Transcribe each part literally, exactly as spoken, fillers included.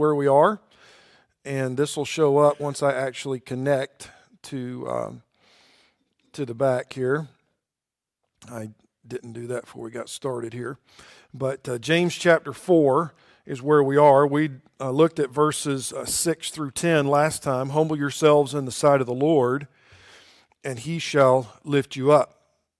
where we are, and this will show up once I actually connect to um, to the back here. I didn't do that before we got started here, but uh, James chapter four is where we are. We uh, looked at verses uh, six through ten last time. Humble yourselves in the sight of the Lord, and he shall lift you up.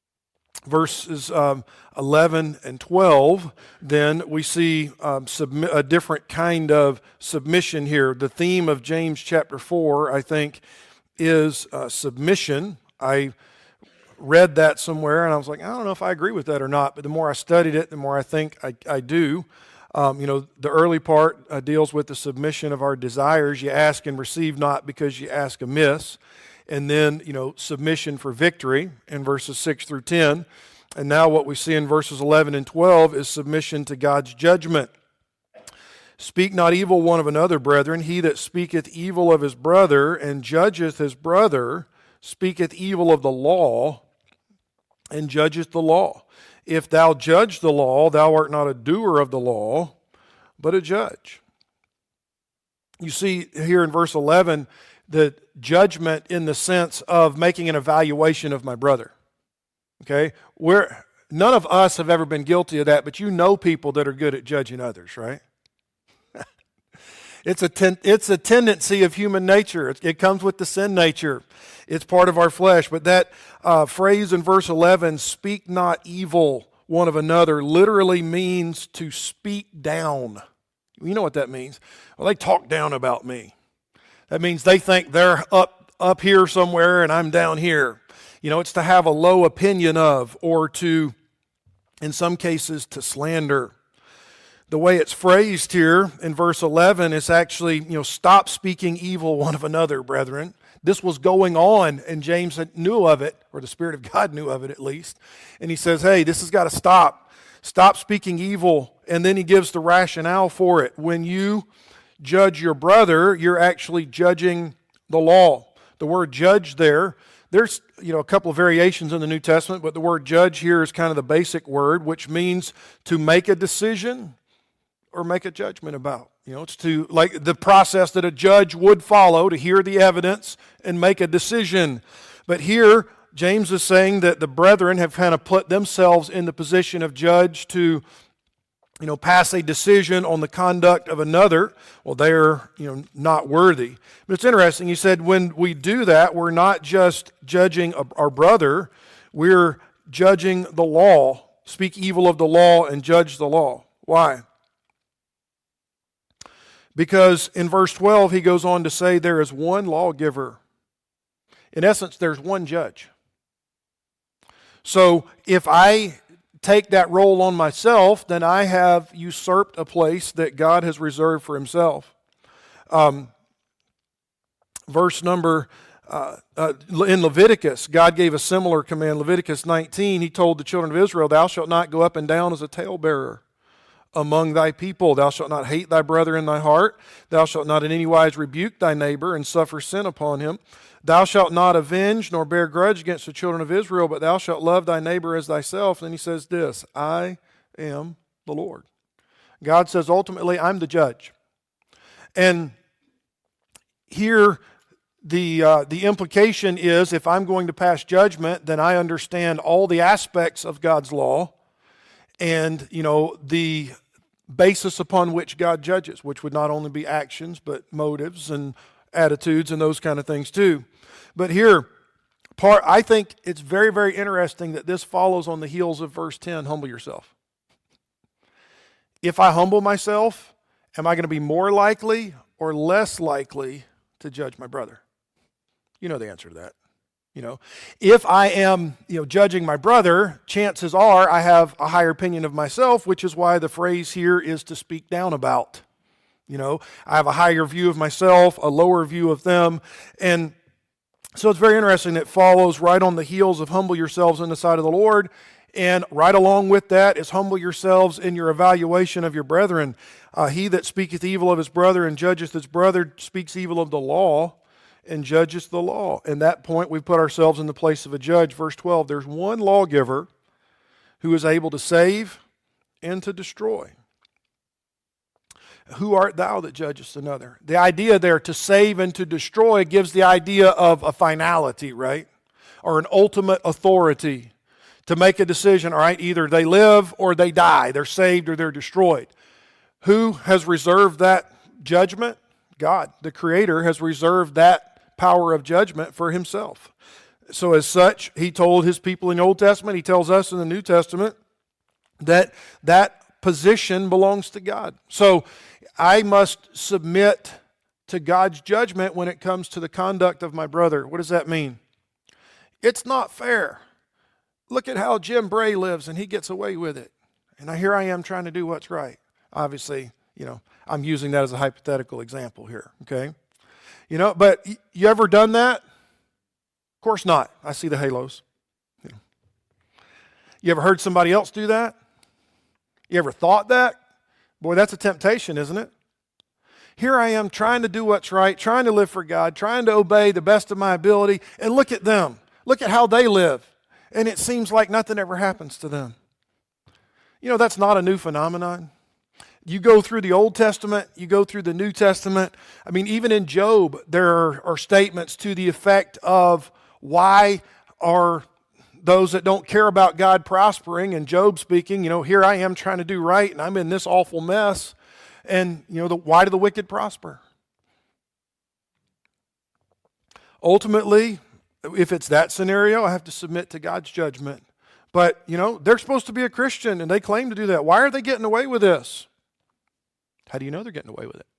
Verses um, eleven and twelve, then we see um, submi- a different kind of submission here. The theme of James chapter four, I think, is uh, submission. I read that somewhere, and I was like, I don't know if I agree with that or not, but the more I studied it, the more I think I, I do. Um, you know, the early part uh, deals with the submission of our desires. You ask and receive not because you ask amiss. And then, you know, submission for victory in verses six through ten. And now what we see in verses eleven and twelve is submission to God's judgment. Speak not evil one of another, brethren. He that speaketh evil of his brother and judgeth his brother speaketh evil of the law and judgeth the law. If thou judge the law, thou art not a doer of the law, but a judge. You see here in verse eleven, the judgment in the sense of making an evaluation of my brother. Okay? We're, none of us have ever been guilty of that, but you know people that are good at judging others, right? It's a ten, it's a tendency of human nature. It, it comes with the sin nature. It's part of our flesh. But that uh, phrase in verse eleven, speak not evil one of another, literally means to speak down. You know what that means? Well, they talk down about me. That means they think they're up up here somewhere and I'm down here. You know, it's to have a low opinion of, or to, in some cases, to slander. The way it's phrased here in verse eleven is actually, you know, stop speaking evil one of another, brethren. This was going on, and James knew of it, or the Spirit of God knew of it at least. And he says, hey, this has got to stop. Stop speaking evil. And then he gives the rationale for it. When you judge your brother, you're actually judging the law. The word judge there, there's you know a couple of variations in the New Testament, but the word judge here is kind of the basic word, which means to make a decision or make a judgment about. You know, it's to like the process that a judge would follow to hear the evidence and make a decision. But here, James is saying that the brethren have kind of put themselves in the position of judge to you know, pass a decision on the conduct of another. Well, they're, you know, not worthy. But it's interesting, he said, when we do that, we're not just judging our brother, we're judging the law. Speak evil of the law and judge the law. Why? Because in verse twelve, he goes on to say there is one lawgiver. In essence, there's one judge. So if I take that role on myself, then I have usurped a place that God has reserved for himself. Um, verse number, uh, uh, in Leviticus, God gave a similar command. Leviticus nineteen, he told the children of Israel, thou shalt not go up and down as a talebearer among thy people. Thou shalt not hate thy brother in thy heart. Thou shalt not in any wise rebuke thy neighbor and suffer sin upon him. Thou shalt not avenge nor bear grudge against the children of Israel, but thou shalt love thy neighbor as thyself. And he says this, I am the Lord. God says ultimately, I'm the judge. And here the uh, the implication is if I'm going to pass judgment, then I understand all the aspects of God's law and, you know, the basis upon which God judges, which would not only be actions, but motives and attitudes and those kind of things too. But here, part I think it's very, very interesting that this follows on the heels of verse ten, humble yourself. If I humble myself, am I going to be more likely or less likely to judge my brother? You know the answer to that. You know, if I am, you know, judging my brother, chances are I have a higher opinion of myself, which is why the phrase here is to speak down about. You know, I have a higher view of myself, a lower view of them. And so it's very interesting that it follows right on the heels of humble yourselves in the sight of the Lord. And right along with that is humble yourselves in your evaluation of your brethren. Uh, he that speaketh evil of his brother and judgeth his brother speaks evil of the law and judgeth the law. And that point we put ourselves in the place of a judge. Verse twelve, there's one lawgiver who is able to save and to destroy. who art thou that judgest another? The idea there, to save and to destroy, gives the idea of a finality, right? Or an ultimate authority to make a decision, all right, either they live or they die. They're saved or they're destroyed. Who has reserved that judgment? God. The Creator has reserved that power of judgment for himself. So as such, he told his people in the Old Testament, he tells us in the New Testament, that that position belongs to God. So I must submit to God's judgment when it comes to the conduct of my brother. What does that mean? It's not fair. Look at how Jim Bray lives and he gets away with it. And here I am trying to do what's right. Obviously, you know, I'm using that as a hypothetical example here, okay? You know, but you ever done that? Of course not. I see the halos. You ever heard somebody else do that? You ever thought that? Boy, that's a temptation, isn't it? Here I am trying to do what's right, trying to live for God, trying to obey the best of my ability, and look at them. Look at how they live. And it seems like nothing ever happens to them. You know, that's not a new phenomenon. You go through the Old Testament, you go through the New Testament. I mean, even in Job, there are, are statements to the effect of why are those that don't care about God prospering, and Job speaking, you know, here I am trying to do right, and I'm in this awful mess. And, you know, the, why do the wicked prosper? Ultimately, if it's that scenario, I have to submit to God's judgment. But, you know, they're supposed to be a Christian, and they claim to do that. Why are they getting away with this? How do you know they're getting away with it?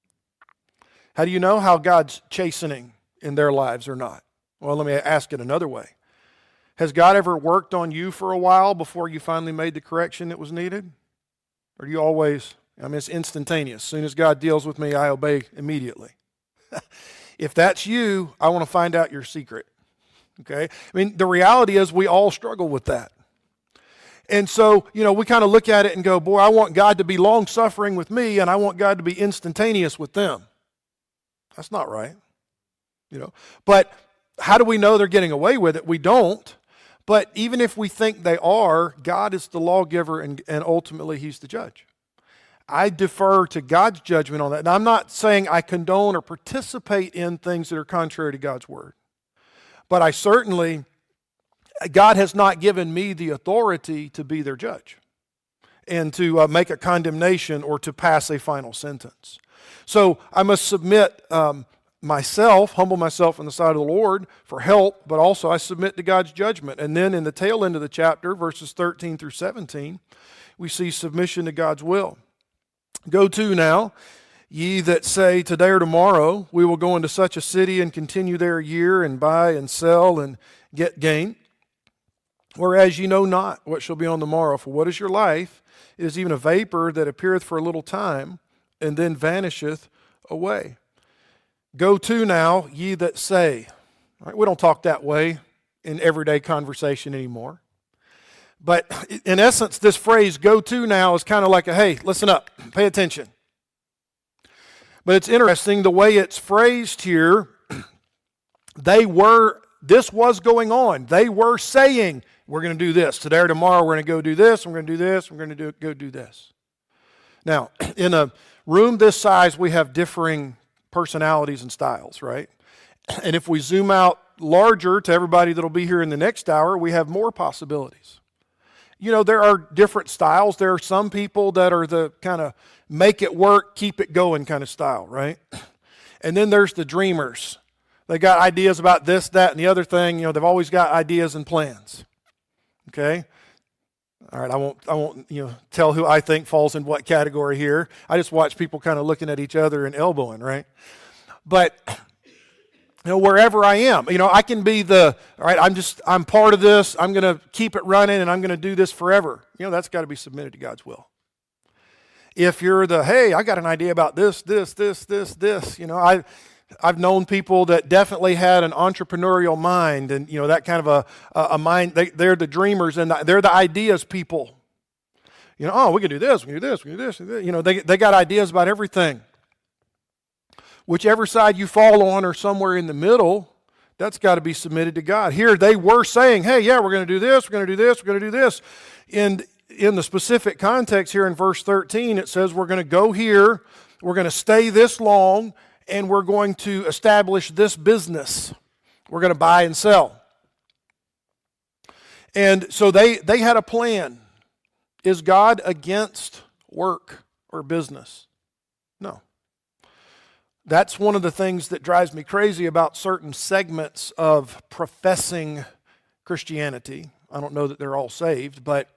How do you know how God's chastening in their lives or not? Well, let me ask it another way. Has God ever worked on you for a while before you finally made the correction that was needed? Or do you always, I mean, it's instantaneous. As soon as God deals with me, I obey immediately. If that's you, I want to find out your secret. Okay? I mean, the reality is we all struggle with that. And so, you know, we kind of look at it and go, boy, I want God to be long-suffering with me, and I want God to be instantaneous with them. That's not right. You know, but how do we know they're getting away with it? We don't. But even if we think they are, God is the lawgiver, and, and ultimately he's the judge. I defer to God's judgment on that. And I'm not saying I condone or participate in things that are contrary to God's word. But I certainly, God has not given me the authority to be their judge and to uh, make a condemnation or to pass a final sentence. So I must submit um, myself, humble myself on the side of the Lord for help, but also I submit to God's judgment. And then in the tail end of the chapter, verses thirteen through seventeen, we see submission to God's will. Go to now, ye that say, today or tomorrow we will go into such a city and continue there a year and buy and sell and get gain. Whereas ye know not what shall be on the morrow. For what is your life? It is even a vapor that appeareth for a little time and then vanisheth away. Go to now, ye that say. All right, we don't talk that way in everyday conversation anymore. But in essence, this phrase, go to now, is kind of like a, hey, listen up, pay attention. But it's interesting, the way it's phrased here, they were, this was going on. They were saying, we're going to do this. Today or tomorrow, we're going to go do this, we're going to do this, we're going to do, go do this. Now, in a room this size, we have differing personalities and styles, right? And if we zoom out larger to everybody that'll be here in the next hour, we have more possibilities. You know, there are different styles. There are some people that are the kind of make it work, keep it going kind of style, right? And then there's the dreamers. They got ideas about this, that, and the other thing. You know, they've always got ideas and plans. Okay? All right, I won't, I won't, you know, tell who I think falls in what category here. I just watch people kind of looking at each other and elbowing, right? But you know, wherever I am, you know, I can be the, all right, I'm just, I'm part of this. I'm going to keep it running, and I'm going to do this forever. You know, that's got to be submitted to God's will. If you're the, hey, I got an idea about this, this, this, this, this, you know, I. I've known people that definitely had an entrepreneurial mind, and you know that kind of a a mind. They, they're the dreamers, and they're the ideas people. You know, oh, we can do this, we can do this, we can do this. You know, they they got ideas about everything. Whichever side you fall on, or somewhere in the middle, that's got to be submitted to God. Here they were saying, hey, yeah, we're going to do this, we're going to do this, we're going to do this. And in the specific context here in verse thirteen, it says we're going to go here we're going to stay this long, and we're going to establish this business. We're going to buy and sell. And so they, they had a plan. Is God against work or business? No. That's one of the things that drives me crazy about certain segments of professing Christianity. I don't know that they're all saved, but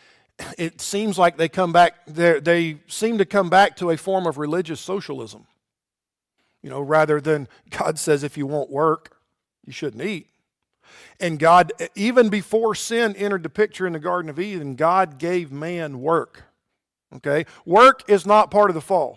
it seems like they come back, they seem to come back to a form of religious socialism. You know, rather than God says if you won't work, you shouldn't eat. And God, even before sin entered the picture in the Garden of Eden, God gave man work. Okay? Work is not part of the fall.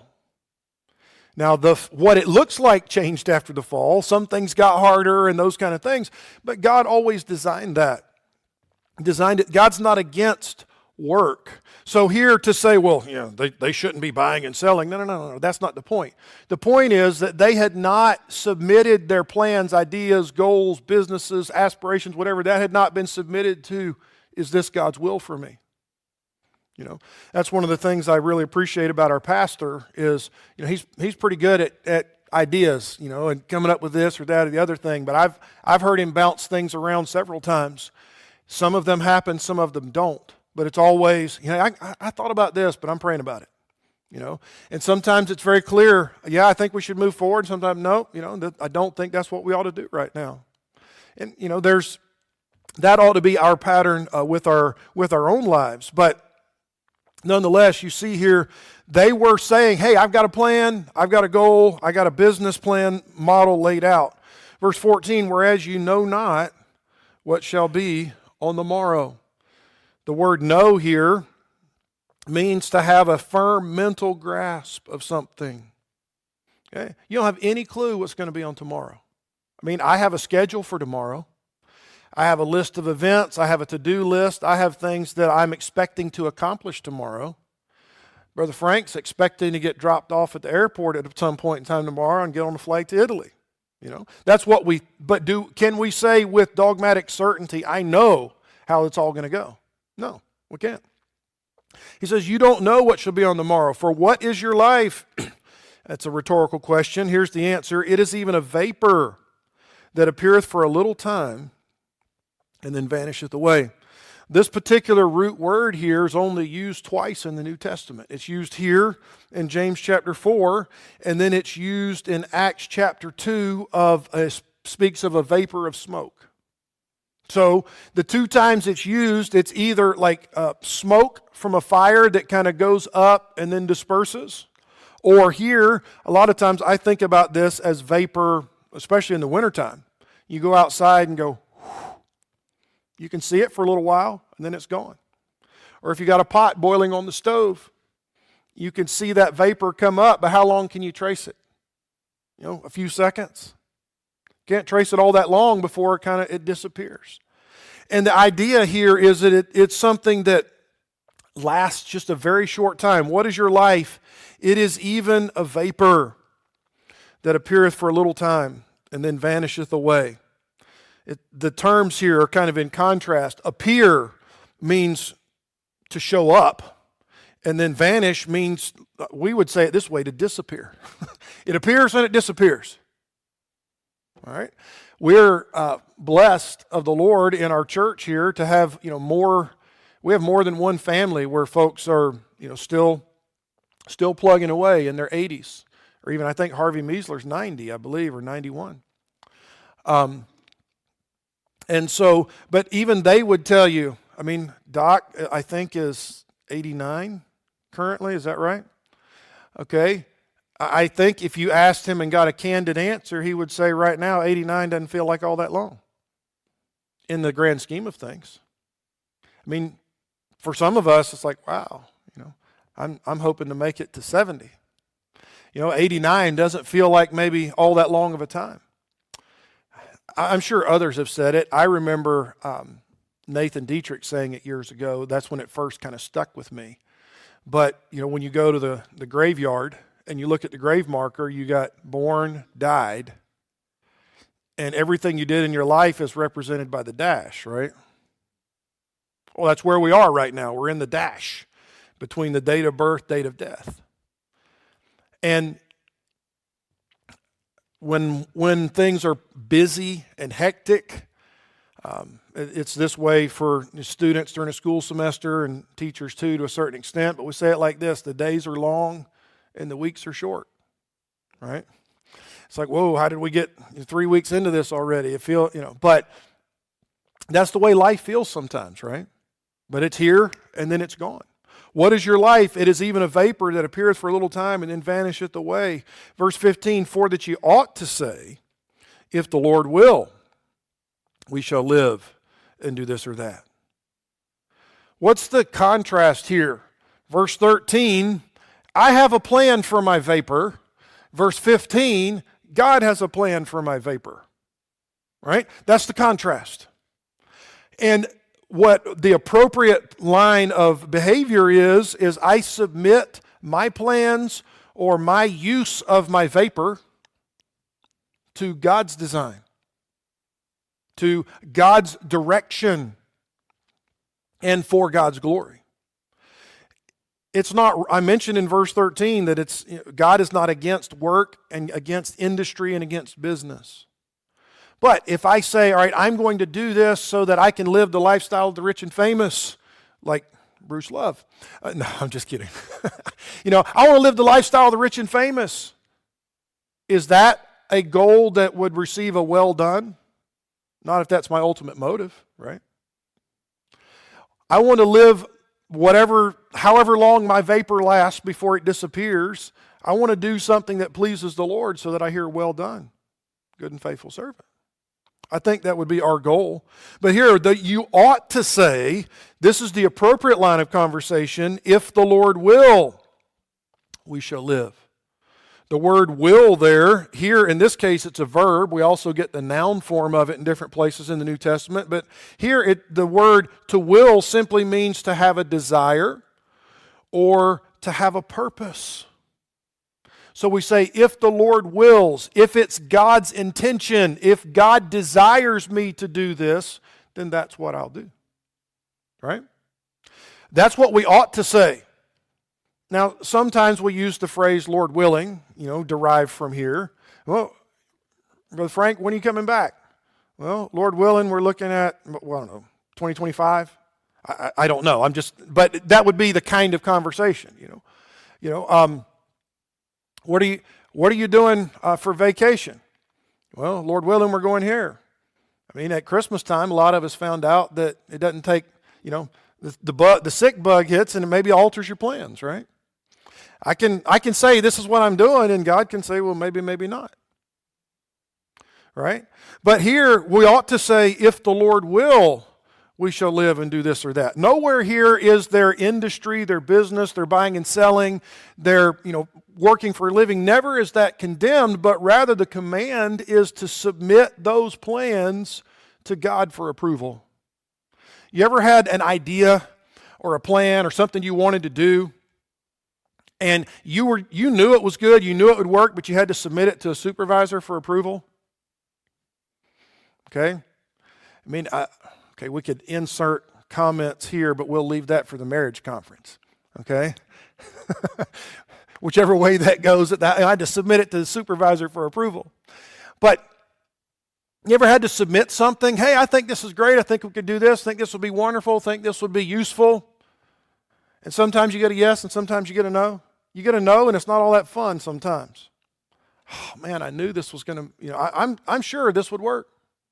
Now, the what it looks like changed after the fall. Some things got harder and those kind of things. But God always designed that. Designed it. God's not against work. So here to say, well, you know, they, they shouldn't be buying and selling. No, no, no, no. That's not the point. The point is that they had not submitted their plans, ideas, goals, businesses, aspirations, whatever. That had not been submitted to, is this God's will for me? You know, that's one of the things I really appreciate about our pastor is, you know, he's he's pretty good at, at ideas, you know, and coming up with this or that or the other thing. But I've I've heard him bounce things around several times. Some of them happen, some of them don't. But it's always, you know, I, I, I thought about this, but I'm praying about it. You know, and sometimes it's very clear, yeah, I think we should move forward. Sometimes, no, you know, I don't think that's what we ought to do right now. And, you know, there's, that ought to be our pattern uh, with our with our own lives. But nonetheless, you see here, they were saying, hey, I've got a plan, I've got a goal, I got a business plan model laid out. Verse fourteen, whereas you know not what shall be on the morrow. The word know here means to have a firm mental grasp of something. Okay? You don't have any clue what's going to be on tomorrow. I mean, I have a schedule for tomorrow. I have a list of events. I have a to-do list. I have things that I'm expecting to accomplish tomorrow. Brother Frank's expecting to get dropped off at the airport at some point in time tomorrow and get on a flight to Italy. You know, that's what we, but do, can we say with dogmatic certainty, I know how it's all going to go? No, we can't. He says, you don't know what shall be on the morrow. For what is your life? That's a rhetorical question. Here's the answer. It is even a vapor that appeareth for a little time and then vanisheth away. This particular root word here is only used twice in the New Testament. It's used here in James chapter four, and then it's used in Acts chapter two, of a, speaks of a vapor of smoke. So the two times it's used, it's either like uh, smoke from a fire that kind of goes up and then disperses, or here, a lot of times I think about this as vapor, especially in the wintertime. You go outside and go, you can see it for a little while, and then it's gone. Or if you got a pot boiling on the stove, you can see that vapor come up, but how long can you trace it? You know, a few seconds. Can't trace it all that long before it kind of it disappears. And the idea here is that it, it's something that lasts just a very short time. What is your life? It is even a vapor that appeareth for a little time and then vanisheth away. It, the terms here are kind of in contrast. Appear means to show up, and then vanish means, we would say it this way, to disappear. It appears and it disappears. All right? We're uh, blessed of the Lord in our church here to have, you know, more, we have more than one family where folks are, you know, still, still plugging away in their eighties. Or even, I think Harvey Meisler's ninety, I believe, or ninety-one. Um, And so, but even they would tell you, I mean, Doc, I think is eighty-nine currently, is that right? Okay. I think if you asked him and got a candid answer, he would say right now, eighty-nine doesn't feel like all that long in the grand scheme of things. I mean, for some of us, it's like, wow, you know, I'm I'm hoping to make it to seventy. You know, eighty-nine doesn't feel like maybe all that long of a time. I'm sure others have said it. I remember um, Nathan Dietrich saying it years ago. That's when it first kind of stuck with me. But, you know, when you go to the, the graveyard and you look at the grave marker, you got born, died, and everything you did in your life is represented by the dash, right? Well, that's where we are right now. We're in the dash between the date of birth, date of death. And when when things are busy and hectic, um, it, it's this way for students during a school semester and teachers too to a certain extent. But we say it like this: the days are long and the weeks are short, right? It's like, whoa, how did we get three weeks into this already? It feel, you know, but that's the way life feels sometimes, right? But it's here and then it's gone. What is your life? It is even a vapor that appeareth for a little time and then vanisheth away. Verse fifteen, for that ye ought to say, if the Lord will, we shall live and do this or that. What's the contrast here? Verse thirteen, I have a plan for my vapor. Verse fifteen, God has a plan for my vapor. Right? That's the contrast. And what the appropriate line of behavior is, is I submit my plans or my use of my vapor to God's design, to God's direction, and for God's glory. It's not, I mentioned in verse thirteen that it's God is not against work and against industry and against business. But if I say, all right, I'm going to do this so that I can live the lifestyle of the rich and famous, like Bruce Love. Uh, no, I'm just kidding. You know, I want to live the lifestyle of the rich and famous. Is that a goal that would receive a well done? Not if that's my ultimate motive, right? I want to live whatever, however long my vapor lasts before it disappears. I want to do something that pleases the Lord so that I hear well done, good and faithful servant. I think that would be our goal. But here, the, you ought to say, this is the appropriate line of conversation, if the Lord will, we shall live. The word will there, here in this case it's a verb. We also get the noun form of it in different places in the New Testament. But here it, the word to will simply means to have a desire or to have a purpose. So we say, if the Lord wills, if it's God's intention, if God desires me to do this, then that's what I'll do. Right? That's what we ought to say. Now, sometimes we use the phrase Lord willing, you know, derived from here. Well, Brother Frank, when are you coming back? Well, Lord willing, we're looking at, well, I don't know, twenty twenty-five? I, I don't know. I'm just, but that would be the kind of conversation, you know. You know, um, What are you What are you doing uh, for vacation? Well, Lord willing, we're going here. I mean, at Christmas time, a lot of us found out that it doesn't take, you know, the the, bug, the sick bug hits and it maybe alters your plans, right? I can I can say this is what I'm doing, and God can say, well, maybe, maybe not. Right? But here we ought to say, if the Lord will, we shall live and do this or that. Nowhere here is their industry, their business, their buying and selling, their, you know, working for a living. Never is that condemned, but rather the command is to submit those plans to God for approval. You ever had an idea or a plan or something you wanted to do, and you were you knew it was good, you knew it would work, but you had to submit it to a supervisor for approval? Okay? I mean, I, okay, we could insert comments here, but we'll leave that for the marriage conference. Okay? Whichever way that goes, I had to submit it to the supervisor for approval. But you ever had to submit something? Hey, I think this is great. I think we could do this. I think this would be wonderful. I think this would be useful. And sometimes you get a yes and sometimes you get a no. You get a no and it's not all that fun sometimes. Oh, man, I knew this was going to, you know, I, I'm, I'm sure this would work.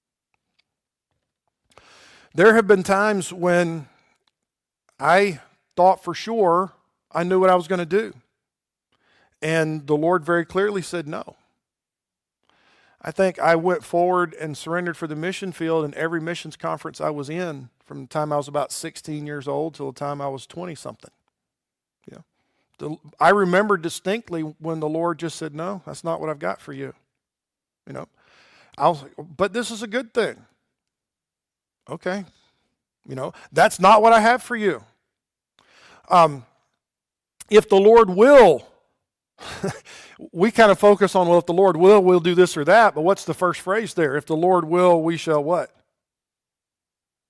There have been times when I thought for sure I knew what I was going to do. And the Lord very clearly said no. I think I went forward and surrendered for the mission field in every missions conference I was in from the time I was about sixteen years old till the time I was twenty-something. Yeah. The, I remember distinctly when the Lord just said, no, that's not what I've got for you. You know, I was like, but this is a good thing. Okay. You know, that's not what I have for you. Um, if the Lord will, we kind of focus on, well, if the Lord will, we'll do this or that. But what's the first phrase there? If the Lord will, we shall what?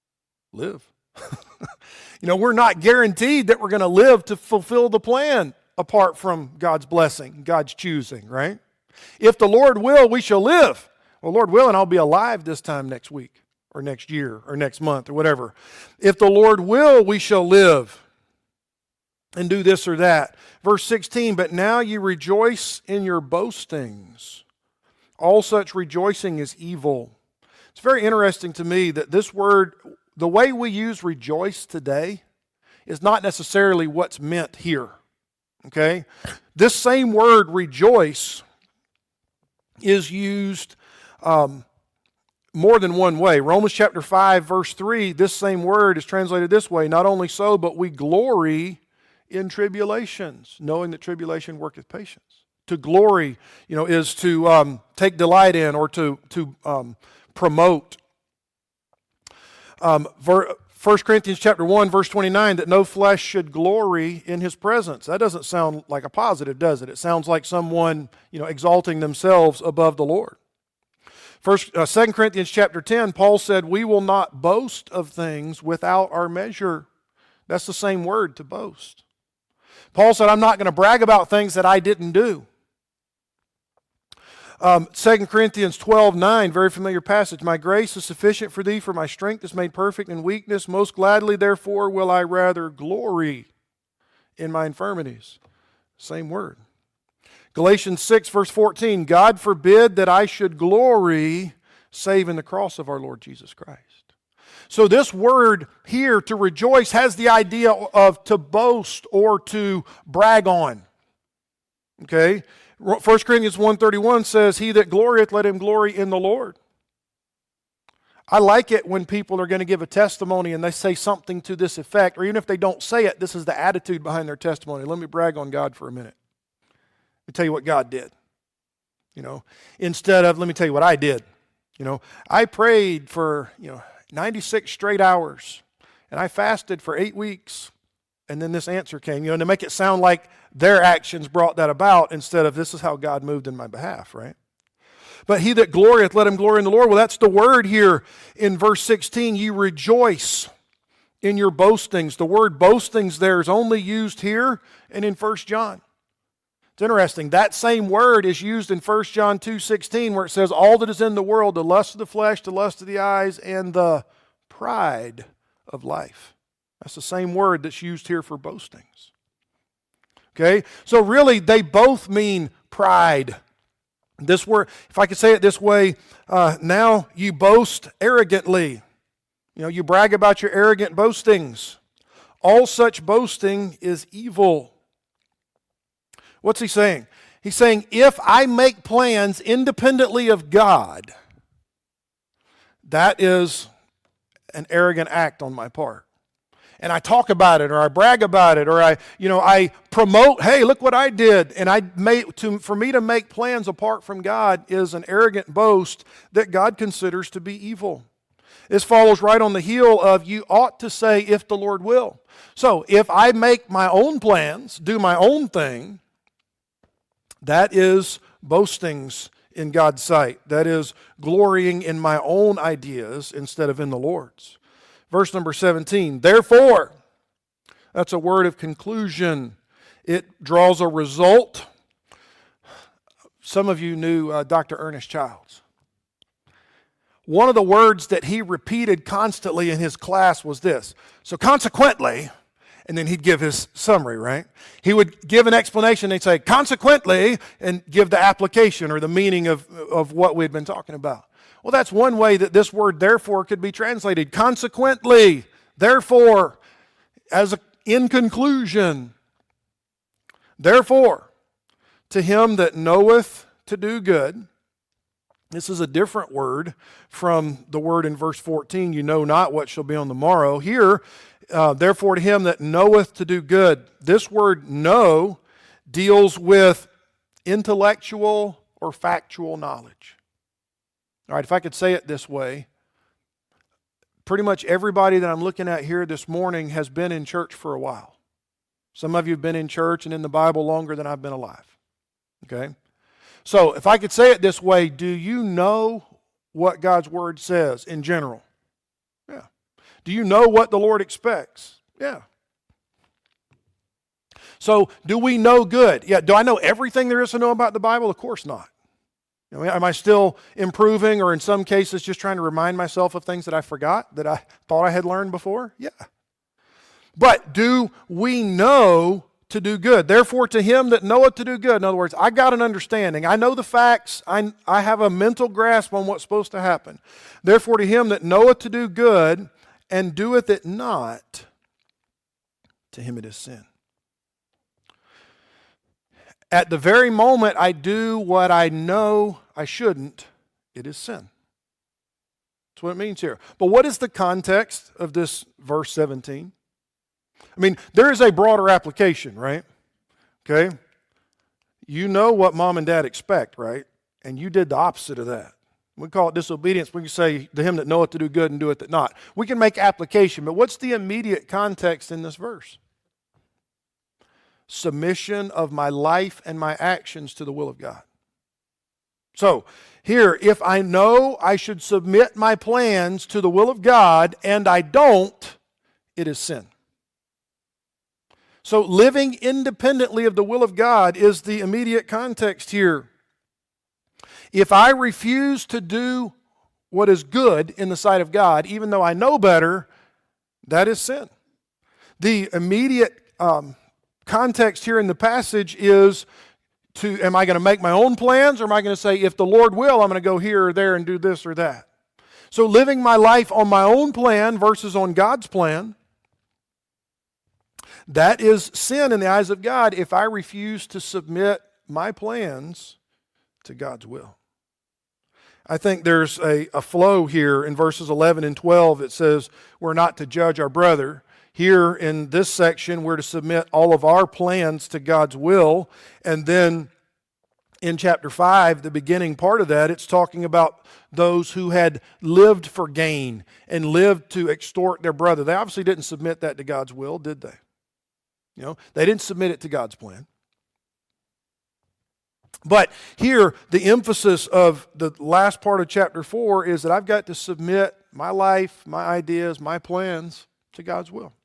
Live. You know, we're not guaranteed that we're going to live to fulfill the plan. apart from God's blessing, God's choosing, right? If the Lord will, we shall live. Well, Lord willing, I'll be alive this time next week or next year or next month or whatever. If the Lord will, we shall live and do this or that. Verse sixteen, but now you rejoice in your boastings. All such rejoicing is evil. It's very interesting to me that this word, the way we use rejoice today, is not necessarily what's meant here. Okay? This same word rejoice is used um, more than one way. Romans chapter five, verse three, this same word is translated this way. Not only so, but we glory in tribulations, knowing that tribulation worketh patience. To glory, you know, is to um, take delight in or to, to um, promote. Um, ver- First Corinthians chapter one, verse twenty-nine, that no flesh should glory in his presence. That doesn't sound like a positive, does it? It sounds like someone, you know, exalting themselves above the Lord. First, uh, Second Corinthians chapter ten, Paul said, we will not boast of things without our measure. That's the same word, to boast. Paul said, I'm not going to brag about things that I didn't do. Um, Second Corinthians twelve nine, very familiar passage. My grace is sufficient for thee, for my strength is made perfect in weakness. Most gladly, therefore, will I rather glory in my infirmities. Same word. Galatians six, verse fourteen, God forbid that I should glory save in the cross of our Lord Jesus Christ. So this word here, to rejoice, has the idea of to boast or to brag on. Okay? First Corinthians one thirty-one says, he that glorieth, let him glory in the Lord. I like it when people are going to give a testimony and they say something to this effect, or even if they don't say it, this is the attitude behind their testimony. Let me brag on God for a minute. Let me tell you what God did. You know, instead of, let me tell you what I did. You know, I prayed for, you know, ninety-six straight hours, and I fasted for eight weeks. And then this answer came, you know, to make it sound like their actions brought that about instead of this is how God moved in my behalf, right? But he that glorieth, let him glory in the Lord. Well, that's the word here in verse sixteen. You rejoice in your boastings. The word boastings there is only used here and in First John. It's interesting. That same word is used in First John two sixteen where it says, all that is in the world, the lust of the flesh, the lust of the eyes, and the pride of life. That's the same word that's used here for boastings. Okay? So really, they both mean pride. This word, if I could say it this way, uh, now you boast arrogantly. You know, you brag about your arrogant boastings. All such boasting is evil. What's he saying? He's saying, if I make plans independently of God, that is an arrogant act on my part. And I talk about it, or I brag about it, or I, you know, I promote, hey, look what I did. And I made, to, for me to make plans apart from God is an arrogant boast that God considers to be evil. This follows right on the heel of you ought to say, if the Lord will. So if I make my own plans, do my own thing, that is boastings in God's sight. That is glorying in my own ideas instead of in the Lord's. Verse number seventeen, therefore, that's a word of conclusion. It draws a result. Some of you knew uh, Doctor Ernest Childs. One of the words that he repeated constantly in his class was this. So consequently, and then he'd give his summary, right? He would give an explanation. He'd say, consequently, and give the application or the meaning of, of what we'd been talking about. Well, that's one way that this word therefore could be translated. Consequently, therefore, as a, in conclusion, therefore, to him that knoweth to do good. This is a different word from the word in verse fourteen, you know not what shall be on the morrow. Here, uh, therefore to him that knoweth to do good. This word know deals with intellectual or factual knowledge. All right, if I could say it this way, pretty much everybody that I'm looking at here this morning has been in church for a while. Some of you have been in church and in the Bible longer than I've been alive. Okay? So, if I could say it this way, do you know what God's Word says in general? Yeah. Do you know what the Lord expects? Yeah. So do we know good? Yeah, do I know everything there is to know about the Bible? Of course not. You know, am I still improving, or in some cases just trying to remind myself of things that I forgot, that I thought I had learned before? Yeah. But do we know to do good? Therefore, to him that knoweth to do good. In other words, I got an understanding. I know the facts. I, I have a mental grasp on what's supposed to happen. Therefore, to him that knoweth to do good and doeth it not, to him it is sin. At the very moment I do what I know I shouldn't, it is sin. That's what it means here. But what is the context of this verse seventeen? I mean, there is a broader application, right? Okay? You know what mom and dad expect, right? And you did the opposite of that. We call it disobedience. We can say, to him that knoweth to do good and doeth it not. We can make application, but what's the immediate context in this verse? Submission of my life and my actions to the will of God. So, here, if I know I should submit my plans to the will of God and I don't, it is sin. So, living independently of the will of God is the immediate context here. If I refuse to do what is good in the sight of God, even though I know better, that is sin. The immediate um, context here in the passage is to, am I going to make my own plans, or am I going to say, if the Lord will, I'm going to go here or there and do this or that? So living my life on my own plan versus on God's plan, that is sin in the eyes of God if I refuse to submit my plans to God's will. I think there's a, a flow here in verses eleven and twelve. It says we're not to judge our brother. Here in this section, we're to submit all of our plans to God's will. And then in chapter five, the beginning part of that, it's talking about those who had lived for gain and lived to extort their brother. They obviously didn't submit that to God's will, did they? You know, they didn't submit it to God's plan. But here, the emphasis of the last part of chapter four is that I've got to submit my life, my ideas, my plans to God's will.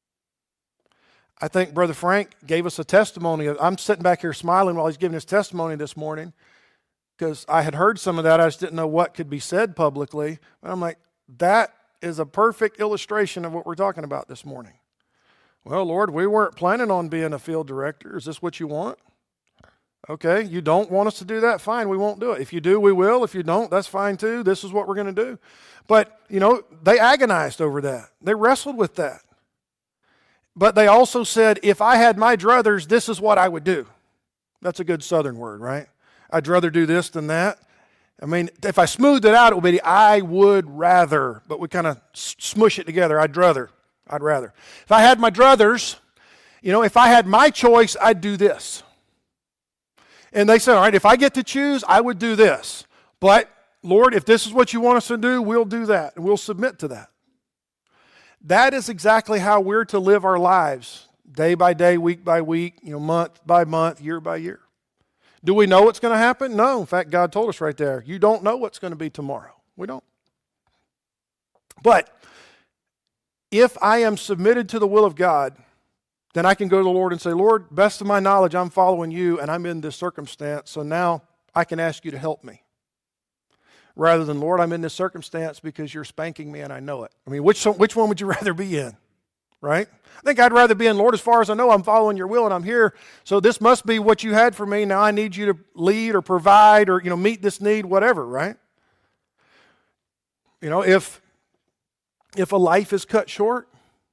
I think Brother Frank gave us a testimony. I'm sitting back here smiling while he's giving his testimony this morning because I had heard some of that. I just didn't know what could be said publicly. And I'm like, that is a perfect illustration of what we're talking about this morning. Well, Lord, we weren't planning on being a field director. Is this what you want? Okay, you don't want us to do that? Fine, we won't do it. If you do, we will. If you don't, that's fine too. This is what we're going to do. But, you know, they agonized over that. They wrestled with that. But they also said, if I had my druthers, this is what I would do. That's a good Southern word, right? I'd rather do this than that. I mean, if I smoothed it out, it would be, I would rather. But we kind of smush it together. I'd rather. I'd rather. If I had my druthers, you know, if I had my choice, I'd do this. And they said, all right, if I get to choose, I would do this. But, Lord, if this is what you want us to do, we'll do that. And we'll submit to that. That is exactly how we're to live our lives, day by day, week by week, you know, month by month, year by year. Do we know what's going to happen? No. In fact, God told us right there, you don't know what's going to be tomorrow. We don't. But if I am submitted to the will of God, then I can go to the Lord and say, Lord, best of my knowledge, I'm following you, and I'm in this circumstance, so now I can ask you to help me. Rather than, Lord, I'm in this circumstance because you're spanking me and I know it. I mean, which, which one would you rather be in, right? I think I'd rather be in, Lord, as far as I know, I'm following your will and I'm here, so this must be what you had for me. Now I need you to lead or provide or, you know, meet this need, whatever, right? You know, if, if a life is cut short,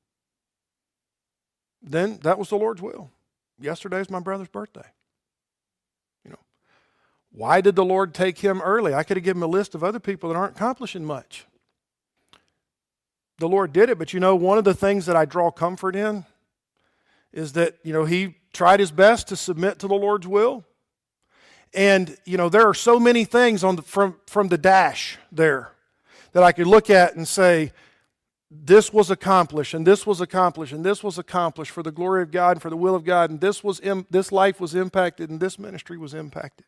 then that was the Lord's will. Yesterday's my brother's birthday. You know, why did the Lord take him early? I could have given him a list of other people that aren't accomplishing much. The Lord did it, but you know, one of the things that I draw comfort in is that, you know, he tried his best to submit to the Lord's will. And, you know, there are so many things on the, from, from the dash there that I could look at and say, this was accomplished, and this was accomplished, and this was accomplished for the glory of God and for the will of God, and this was im- this life was impacted, and this ministry was impacted.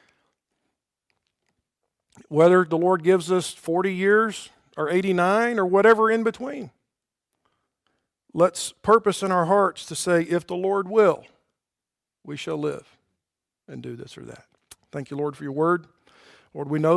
Whether the Lord gives us forty years or eighty-nine or whatever in between, let's purpose in our hearts to say, if the Lord will, we shall live and do this or that. Thank you, Lord, for your word. Lord, we know